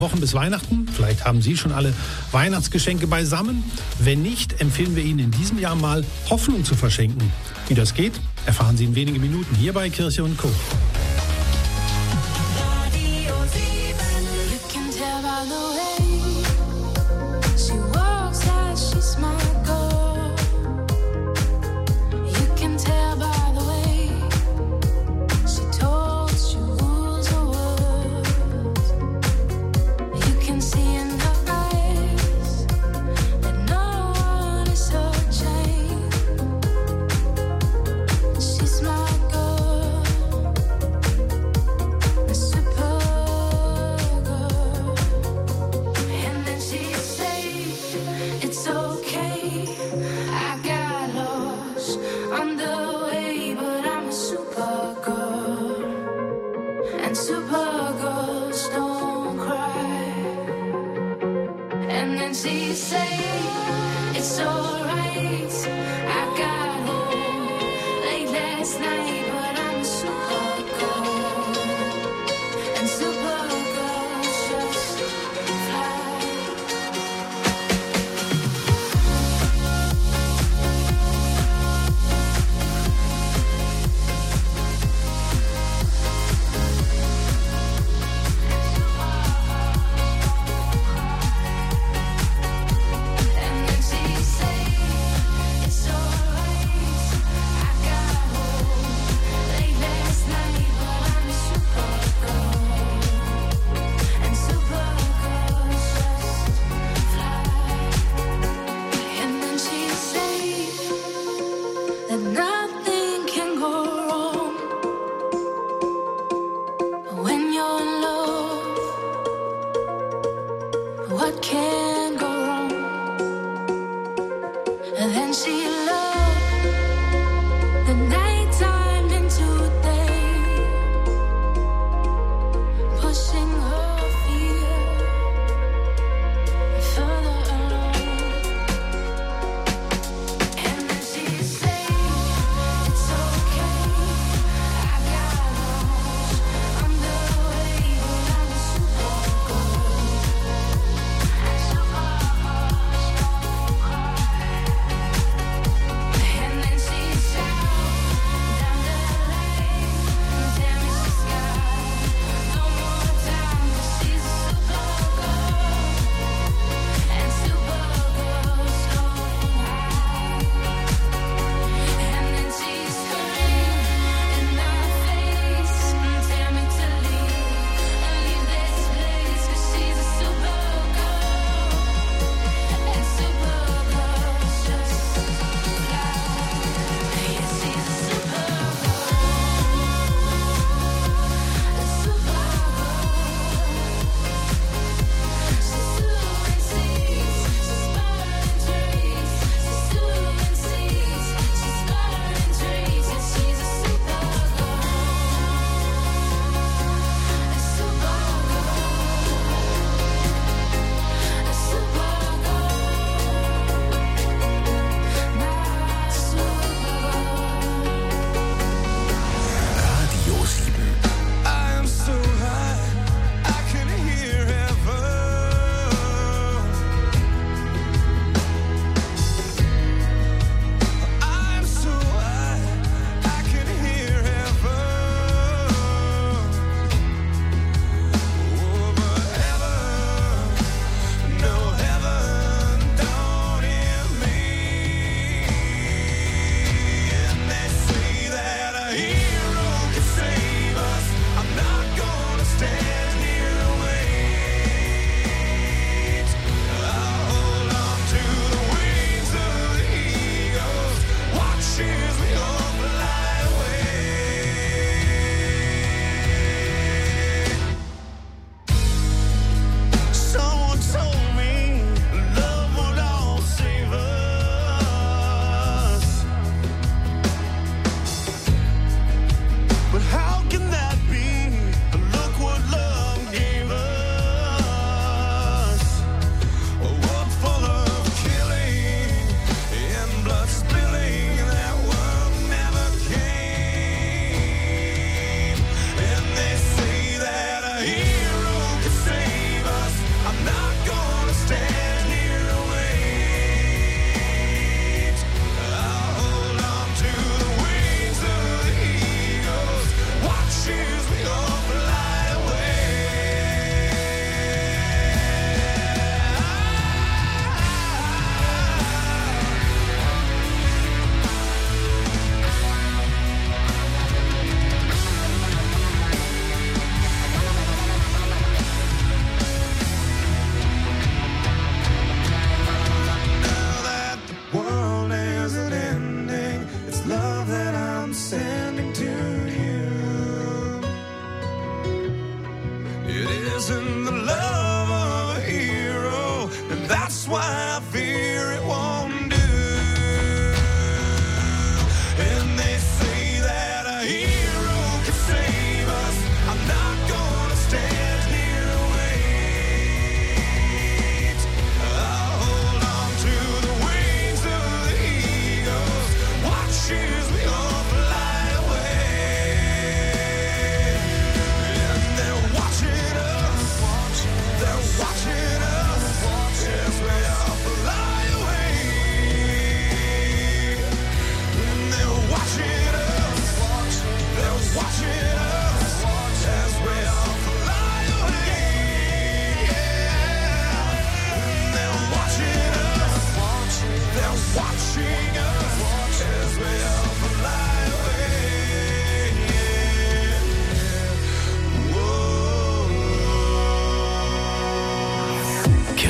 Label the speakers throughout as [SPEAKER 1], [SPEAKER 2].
[SPEAKER 1] Wochen bis Weihnachten. Vielleicht haben Sie schon alle Weihnachtsgeschenke beisammen. Wenn nicht, empfehlen wir Ihnen in diesem Jahr mal Hoffnung zu verschenken. Wie das geht, erfahren Sie in wenigen Minuten hier bei Kirche & Co.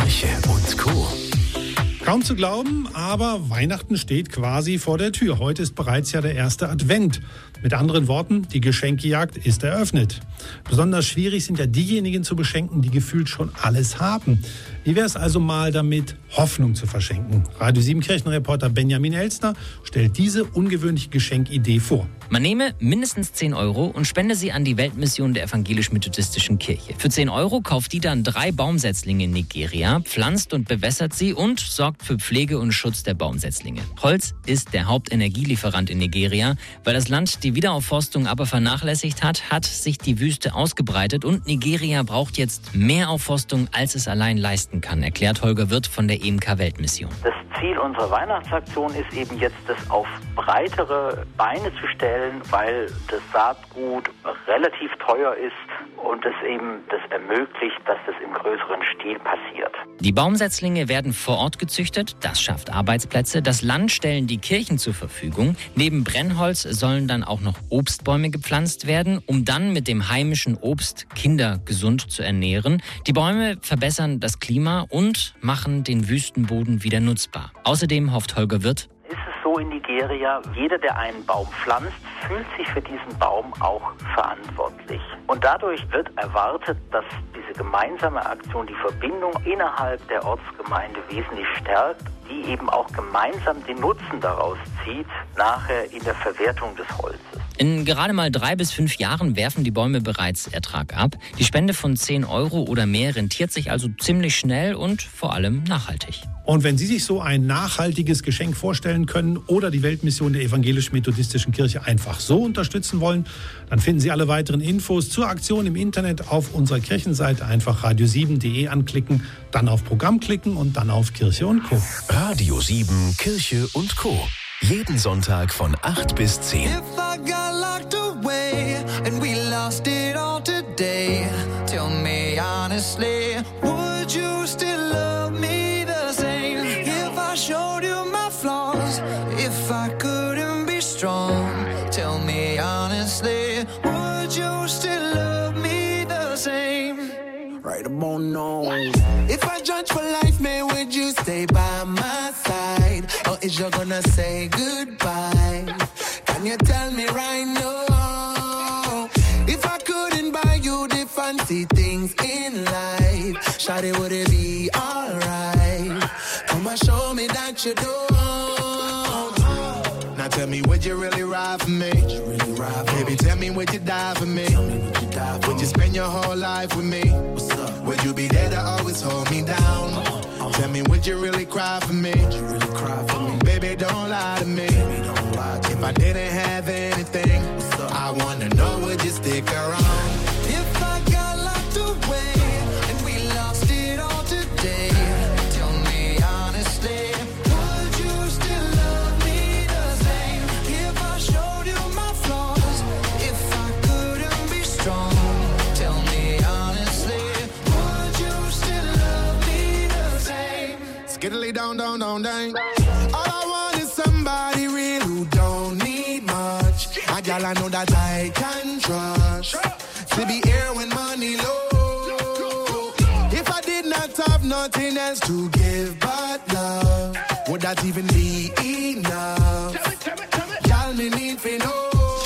[SPEAKER 2] Kirche und Co.
[SPEAKER 1] Kaum zu glauben, aber Weihnachten steht quasi vor der Tür. Heute ist bereits ja der erste Advent. Mit anderen Worten, die Geschenkejagd ist eröffnet. Besonders schwierig sind ja diejenigen zu beschenken, die gefühlt schon alles haben. Wie wäre es also mal damit, Hoffnung zu verschenken? Radio 7 Kirchenreporter Benjamin Elstner stellt diese ungewöhnliche Geschenkidee vor.
[SPEAKER 3] Man nehme mindestens 10 Euro und spende sie an die Weltmission der evangelisch-methodistischen Kirche. Für 10 Euro kauft die dann 3 Baumsetzlinge in Nigeria, pflanzt und bewässert sie und sorgt für Pflege und Schutz der Baumsetzlinge. Holz ist der Hauptenergielieferant in Nigeria. Weil das Land die Wiederaufforstung aber vernachlässigt hat sich die Wüste ausgebreitet und Nigeria braucht jetzt mehr Aufforstung, als es allein leisten kann, erklärt Holger Wirth von der EMK Weltmission.
[SPEAKER 4] Das Ziel unserer Weihnachtsaktion ist eben jetzt, das auf breitere Beine zu stellen, weil das Saatgut relativ teuer ist und es eben das ermöglicht, dass das im größeren Stil passiert.
[SPEAKER 3] Die Baumsetzlinge werden vor Ort gezüchtet, das schafft Arbeitsplätze. Das Land stellen die Kirchen zur Verfügung. Neben Brennholz sollen dann auch noch Obstbäume gepflanzt werden, um dann mit dem heimischen Obst Kinder gesund zu ernähren. Die Bäume verbessern das Klima und machen den Wüstenboden wieder nutzbar. Außerdem hofft Holger Wirth:
[SPEAKER 4] Ist es so in Nigeria, jeder, der einen Baum pflanzt, fühlt sich für diesen Baum auch verantwortlich. Und dadurch wird erwartet, dass diese gemeinsame Aktion die Verbindung innerhalb der Ortsgemeinde wesentlich stärkt, die eben auch gemeinsam den Nutzen daraus zieht, nachher in der Verwertung des Holzes.
[SPEAKER 3] In gerade mal 3 bis 5 Jahren werfen die Bäume bereits Ertrag ab. Die Spende von 10 Euro oder mehr rentiert sich also ziemlich schnell und vor allem nachhaltig.
[SPEAKER 1] Und wenn Sie sich so ein nachhaltiges Geschenk vorstellen können oder die Weltmission der evangelisch-methodistischen Kirche einfach so unterstützen wollen, dann finden Sie alle weiteren Infos zur Aktion im Internet auf unserer Kirchenseite. Einfach radio7.de anklicken, dann auf Programm klicken und dann auf Kirche und Co.
[SPEAKER 2] Radio 7 Kirche und Co. Jeden Sonntag von 8 bis 10.
[SPEAKER 5] If I got locked away and we lost it all today, tell me honestly, would you still love me the same? If I showed you my flaws, if I couldn't be strong, tell me honestly, would you still love me the same? Right about now. If I judge for life, man, would you stay by my side? Or is you gonna say goodbye? Can you tell me right now? If I couldn't buy you the fancy things in life, shawty, would it be alright? Come and show me that you don't. Now tell me, would you really ride for me? Baby, tell me, would you die for me? Would you spend your whole life with me? Would you be there to always hold me down? Tell me, would you really cry for me? Baby, don't lie to me. If I didn't have anything, I wanna know, would you stick around? If I got locked away and we lost it all today, tell me honestly, would you still love me the same? If I showed you my flaws, if I couldn't be strong, tell me honestly, would you still love me the same? Skiddly down, down, down, down. All I want is somebody real who don't need much. A girl I know that I can trust. To be here when money low. If I did not have nothing else to give but love, would that even be enough? Y'all me need for know.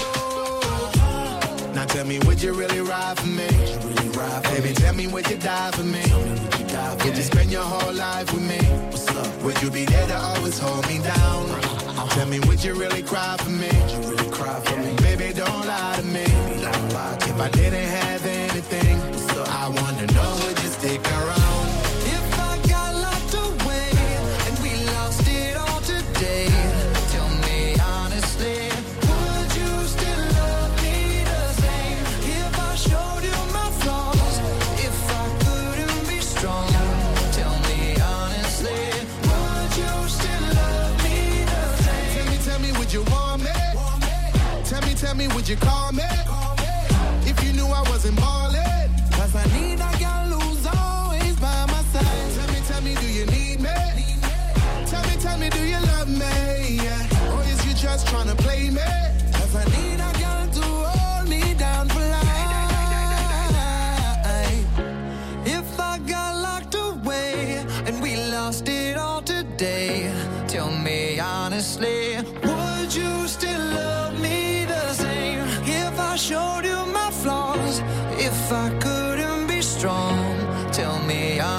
[SPEAKER 5] Now tell me, would you really ride for me? Baby, tell me, would you die for me? Would you spend your whole life with me? Would you be there to always hold me down? Tell me, would you really cry for me? Baby, don't lie to me. If I didn't have anything, I wanna know, would you stick around? If I got locked away and we lost it all today, tell me honestly, would you still love me the same? If I showed you my flaws, if I couldn't be strong, tell me honestly, would you still love me the same? Tell me, would you want me? Tell me, would you call me? If you knew I wasn't ballin', 'cause I need a girl who's always by my side. Tell me, do you need me? Tell me, do you love me? Yeah. Or is you just tryna play me? 'Cause I need a girl to hold me down for life. If I got locked away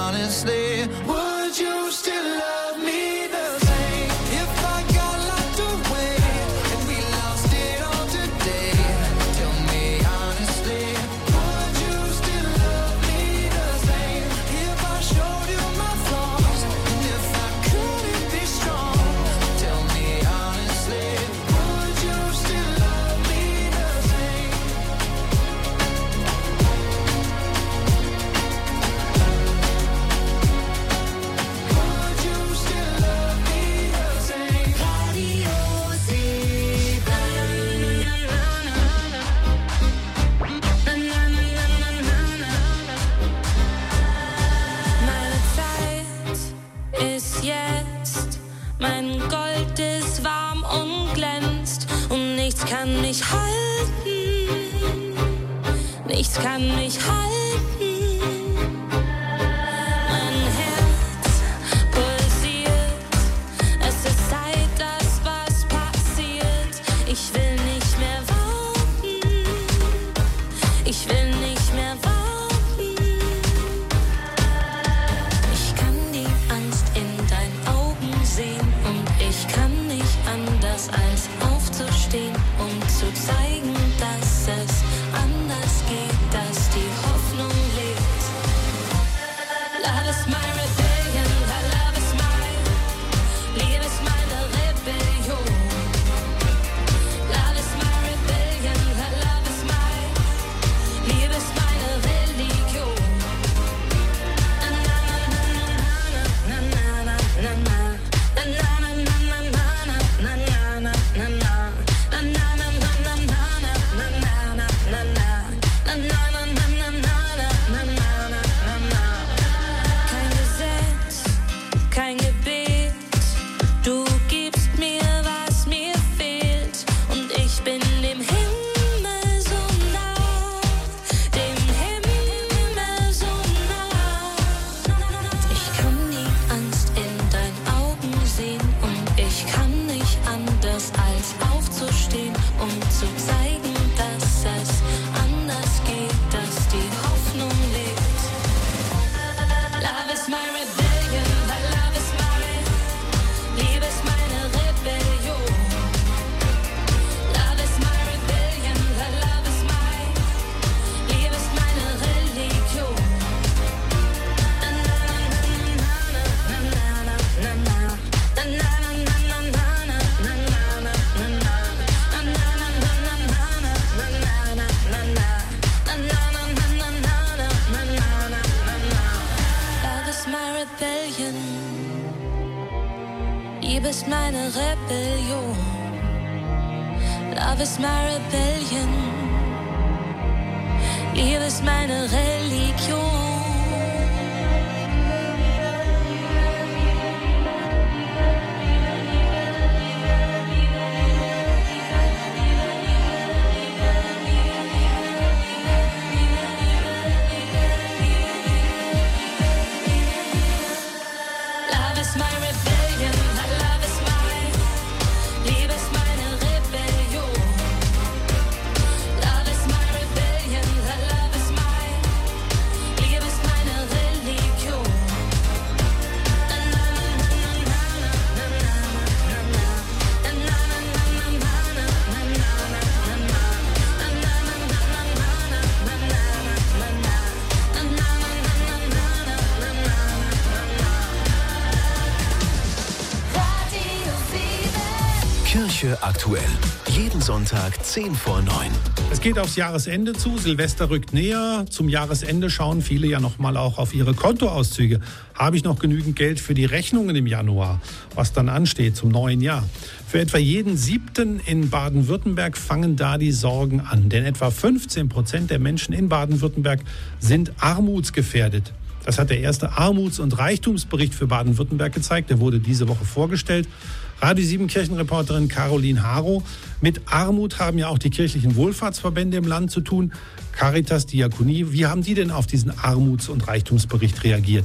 [SPEAKER 5] honestly, would you still love me the same if I got locked away and we lost it all today? Tell me honestly, would you still love me the same if I showed you my flaws and if I couldn't be strong? Tell me honestly, would you still love me the same? Would you still love me the same? Radio
[SPEAKER 6] Meine Zeit ist jetzt, mein Gold ist warm und glänzt und nichts kann mich halten, nichts kann mich halten. Mein Herz pulsiert, es ist Zeit, dass was passiert. Ich will nicht mehr warten, ich will nicht mehr warten. Ich kann die Angst in deinen Augen sehen und ich kann nicht anders als aufzustehen, um zu zeigen, dass es anders geht, dass die Hoffnung lebt. Love is my rebellion, love is my, Liebe ist meine Rebellion. Love is my rebellion, love is my, Liebe ist meine Religion. Kein Gesetz, kein Gebet, du gibst mir, was mir fehlt und ich bin dem Himmel so nah, dem Himmel so nah. Ich kann die Angst in deinen Augen sehen und ich kann nicht anders als aufzustehen, um zu zeigen, dass es anders geht, dass die Hoffnung lebt. Love is my rebellion, love is my, Liebe ist meine Rebellion. Love is my rebellion, love is my, Liebe ist meine Religion. Love is my rebellion, Liebe ist meine Rebellion. Love is my rebellion, Liebe ist meine Religion. Love is my rebellion, love is my, Liebe ist meine Rebellion. Love is my rebellion, love is my, Liebe ist meine Religion.
[SPEAKER 2] Kirche aktuell. Jeden Sonntag 10 vor 9.
[SPEAKER 1] Es geht aufs Jahresende zu, Silvester rückt näher. Zum Jahresende schauen viele ja noch mal auch auf ihre Kontoauszüge. Habe ich noch genügend Geld für die Rechnungen im Januar, was dann ansteht zum neuen Jahr? Für etwa jeden 7. in Baden-Württemberg fangen da die Sorgen an. Denn etwa 15% der Menschen in Baden-Württemberg sind armutsgefährdet. Das hat der erste Armuts- und Reichtumsbericht für Baden-Württemberg gezeigt. Der wurde diese Woche vorgestellt. Radio 7 Kirchenreporterin Caroline Haro. Mit Armut haben ja auch die kirchlichen Wohlfahrtsverbände im Land zu tun. Caritas, Diakonie, wie haben die denn auf diesen Armuts- und Reichtumsbericht reagiert?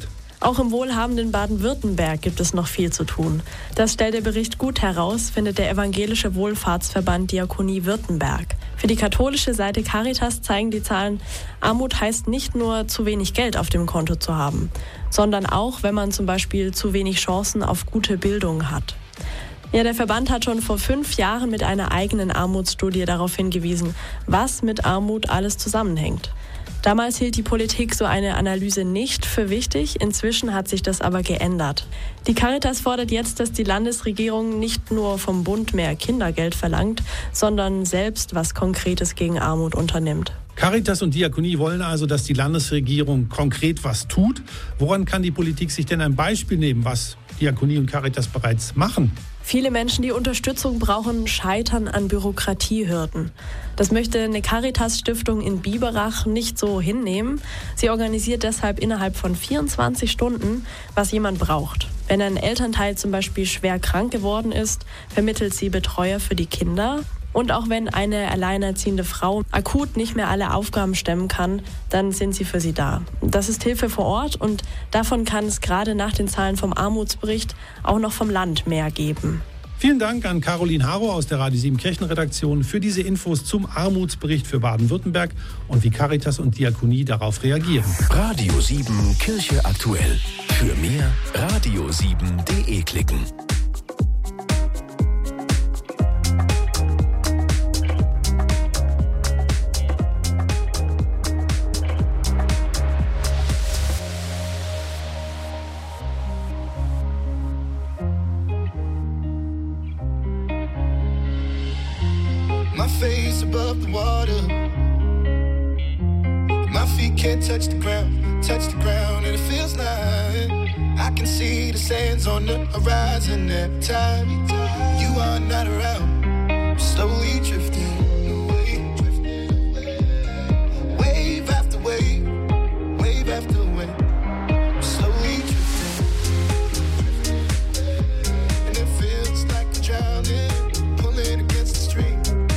[SPEAKER 7] Auch im wohlhabenden Baden-Württemberg gibt es noch viel zu tun. Das stellt der Bericht gut heraus, findet der evangelische Wohlfahrtsverband Diakonie Württemberg. Für die katholische Seite Caritas zeigen die Zahlen, Armut heißt nicht nur zu wenig Geld auf dem Konto zu haben, sondern auch, wenn man zum Beispiel zu wenig Chancen auf gute Bildung hat. Ja, der Verband hat schon vor 5 Jahren mit einer eigenen Armutsstudie darauf hingewiesen, was mit Armut alles zusammenhängt. Damals hielt die Politik so eine Analyse nicht für wichtig, inzwischen hat sich das aber geändert. Die Caritas fordert jetzt, dass die Landesregierung nicht nur vom Bund mehr Kindergeld verlangt, sondern selbst was Konkretes gegen Armut unternimmt.
[SPEAKER 1] Caritas und Diakonie wollen also, dass die Landesregierung konkret was tut. Woran kann die Politik sich denn ein Beispiel nehmen, was Diakonie und Caritas bereits machen?
[SPEAKER 7] Viele Menschen, die Unterstützung brauchen, scheitern an Bürokratiehürden. Das möchte eine Caritas-Stiftung in Biberach nicht so hinnehmen. Sie organisiert deshalb innerhalb von 24 Stunden, was jemand braucht. Wenn ein Elternteil zum Beispiel schwer krank geworden ist, vermittelt sie Betreuer für die Kinder. Und auch wenn eine alleinerziehende Frau akut nicht mehr alle Aufgaben stemmen kann, dann sind sie für sie da. Das ist Hilfe vor Ort und davon kann es gerade nach den Zahlen vom Armutsbericht auch noch vom Land mehr geben.
[SPEAKER 1] Vielen Dank an Caroline Harrow aus der Radio 7 Kirchenredaktion für diese Infos zum Armutsbericht für Baden-Württemberg und wie Caritas und Diakonie darauf reagieren.
[SPEAKER 2] Radio 7 Kirche aktuell. Für mehr radio7.de klicken.
[SPEAKER 5] My face above the water. My feet can't touch the ground, and it feels like I can see the sands on the horizon every time you are not around. I'm slowly drifting away, wave after wave, wave after wave. I'm slowly drifting, and it feels like I'm drowning, pulling against the stream.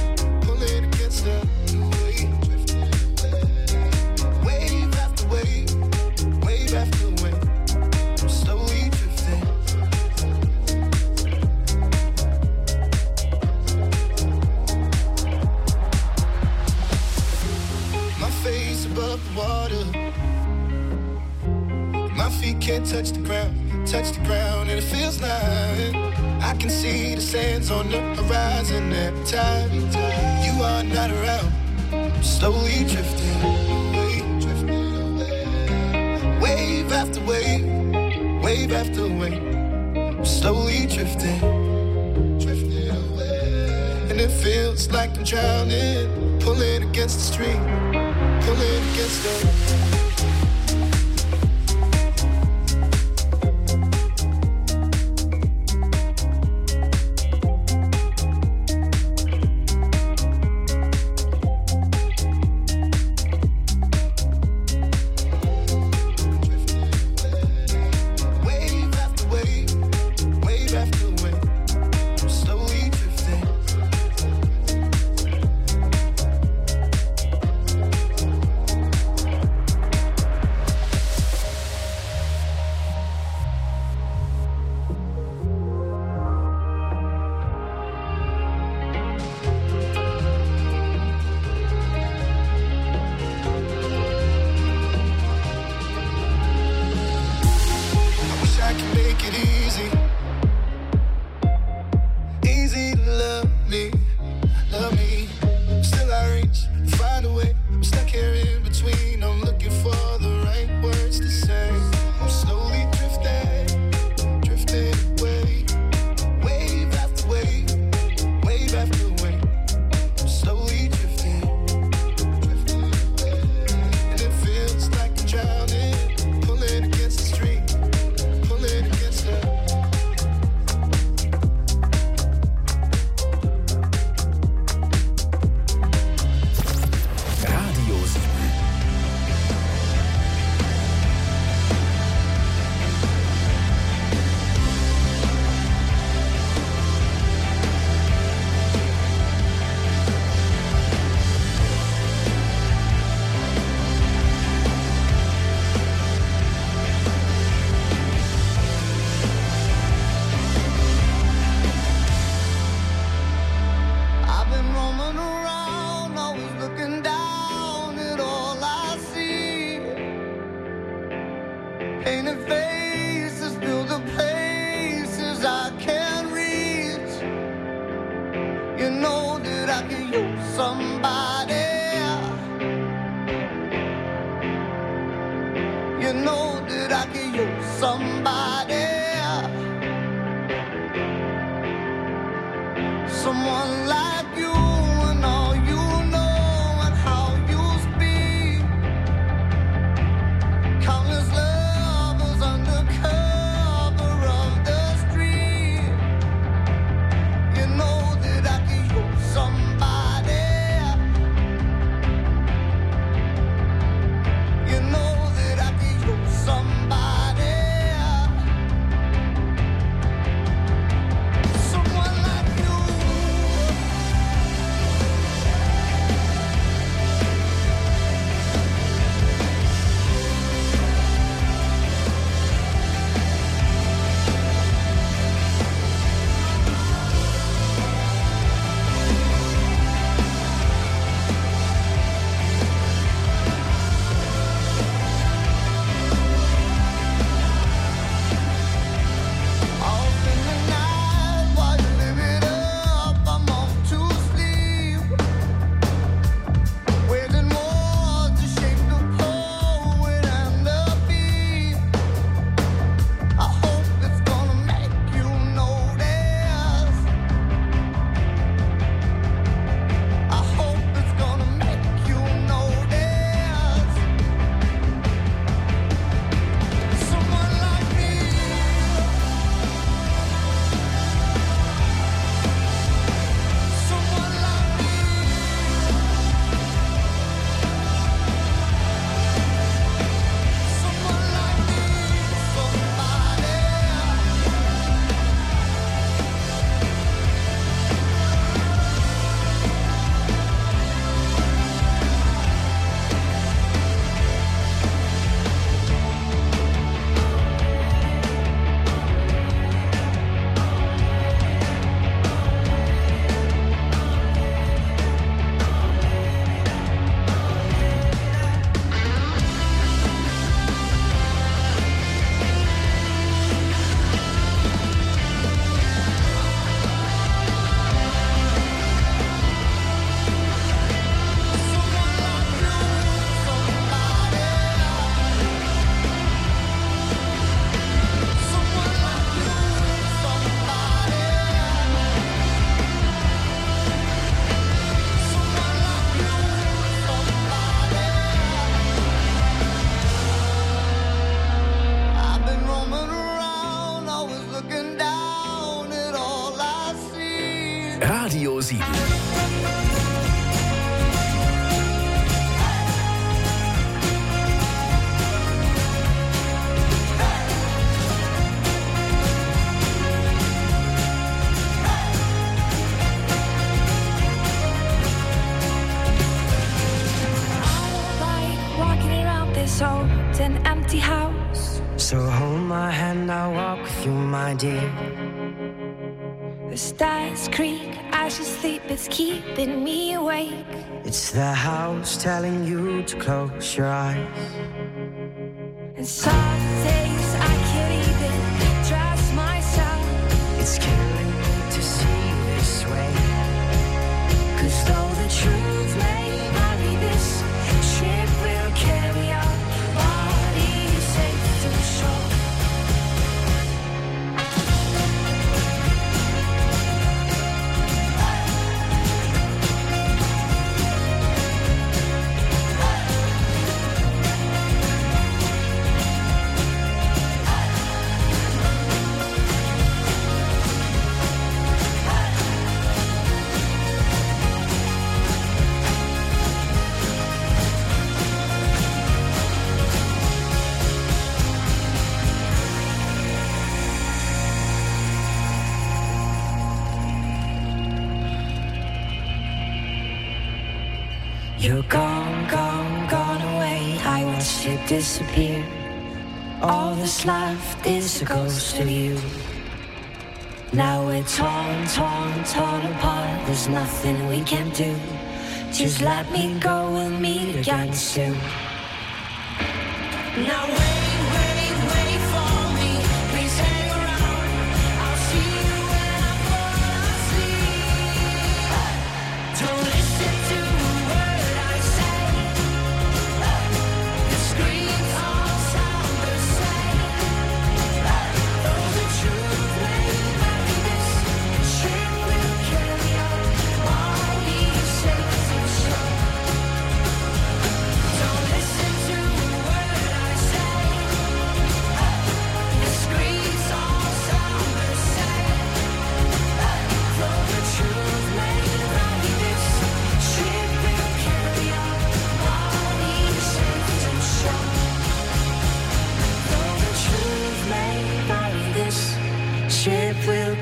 [SPEAKER 5] Can't touch the ground, and it feels like I can see the sands on the horizon every time you are not around. I'm slowly drifting away, wave after wave, wave after wave. I'm slowly drifting away, and it feels like I'm drowning, pulling against the stream, pulling against the. somebody, someone like you and all you know and how you speak. Countless lovers under cover of the street. You know that I could use somebody. You know that I could use somebody. Someone like you. Off in the night, while you live it up, I'm off to sleep. Waiting more to shape the poet and the beat. I hope it's gonna make you notice. I hope it's gonna make you notice. Someone like me. Someone like me. Someone like me. Somebody. I've been roaming around, always looking down at all I see.
[SPEAKER 2] Radio 7.
[SPEAKER 6] Like walking around this old and empty house.
[SPEAKER 8] So hold my hand, I'll walk with you, my dear.
[SPEAKER 6] The stars creak as you sleep, it's keeping me awake.
[SPEAKER 8] It's the house telling you to close your eyes.
[SPEAKER 6] And some days I can't even trust myself.
[SPEAKER 8] It's killing me to see this way. 'Cause though the truth may vary, this ship will carry our bodies safe to shore. You're gone, gone, gone away. I watched you disappear. All that's left is a ghost of you. Now we're torn, torn, torn apart. There's nothing we can do. Just let me go, we'll meet again soon. Now wait, wait, wait for me. Please hang around. I'll see you when I fall asleep. Don't listen to a word I say. The screams all sound the same.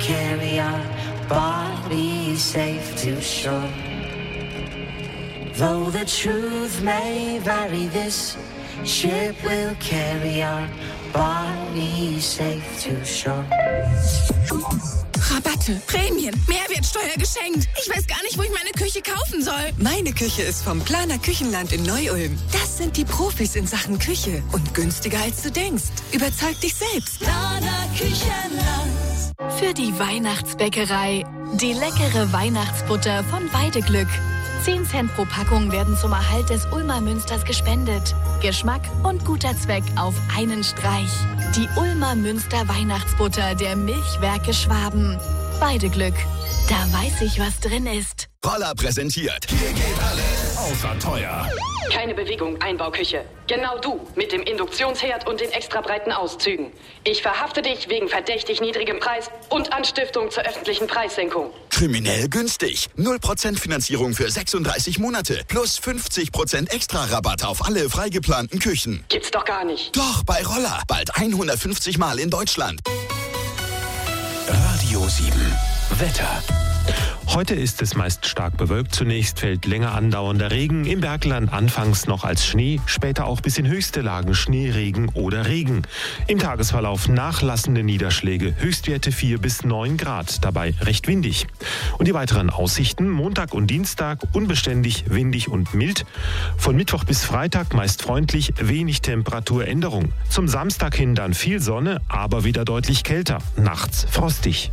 [SPEAKER 8] carry our bodies safe to shore. Though the truth may vary, this ship will carry our bodies safe to shore.
[SPEAKER 9] Rabatte, Prämien, Mehrwertsteuer geschenkt. Ich weiß gar nicht, wo ich meine Küche kaufen soll.
[SPEAKER 10] Meine Küche ist vom Planer Küchenland in Neu-Ulm. Das sind die Profis in Sachen Küche. Und günstiger als du denkst. Überzeug dich selbst.
[SPEAKER 6] Planer Küchenland.
[SPEAKER 11] Für die Weihnachtsbäckerei. Die leckere Weihnachtsbutter von Weideglück. 10 Cent pro Packung werden zum Erhalt des Ulmer Münsters gespendet. Geschmack und guter Zweck auf einen Streich. Die Ulmer Münster Weihnachtsbutter der Milchwerke Schwaben. Weideglück. Da weiß ich, was drin ist.
[SPEAKER 2] Roller präsentiert. Hier geht alles außer teuer.
[SPEAKER 12] Keine Bewegung, Einbauküche. Genau du mit dem Induktionsherd und den extra breiten Auszügen. Ich verhafte dich wegen verdächtig niedrigem Preis und Anstiftung zur öffentlichen Preissenkung.
[SPEAKER 2] Kriminell günstig. 0% Finanzierung für 36 Monate. Plus 50% extra Rabatt auf alle frei geplanten Küchen.
[SPEAKER 12] Gibt's doch gar nicht.
[SPEAKER 2] Doch, bei Roller. Bald 150 Mal in Deutschland. Radio 7. Wetter.
[SPEAKER 13] Heute ist es meist stark bewölkt. Zunächst fällt länger andauernder Regen. Im Bergland anfangs noch als Schnee, später auch bis in höchste Lagen Schneeregen oder Regen. Im Tagesverlauf nachlassende Niederschläge, Höchstwerte 4 bis 9 Grad, dabei recht windig. Und die weiteren Aussichten: Montag und Dienstag unbeständig, windig und mild. Von Mittwoch bis Freitag meist freundlich, wenig Temperaturänderung. Zum Samstag hin dann viel Sonne, aber wieder deutlich kälter. Nachts frostig.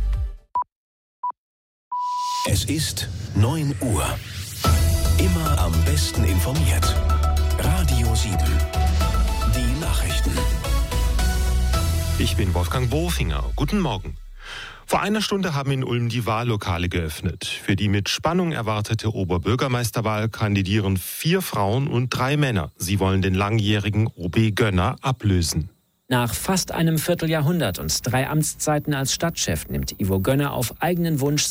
[SPEAKER 2] Es ist 9 Uhr. Immer am besten informiert. Radio 7. Die Nachrichten.
[SPEAKER 13] Ich bin Wolfgang Bofinger. Guten Morgen. Vor einer Stunde haben in Ulm die Wahllokale geöffnet. Für die mit Spannung erwartete Oberbürgermeisterwahl kandidieren 4 Frauen und 3 Männer. Sie wollen den langjährigen OB Gönner ablösen.
[SPEAKER 14] Nach fast einem Vierteljahrhundert und 3 Amtszeiten als Stadtchef nimmt Ivo Gönner auf eigenen Wunsch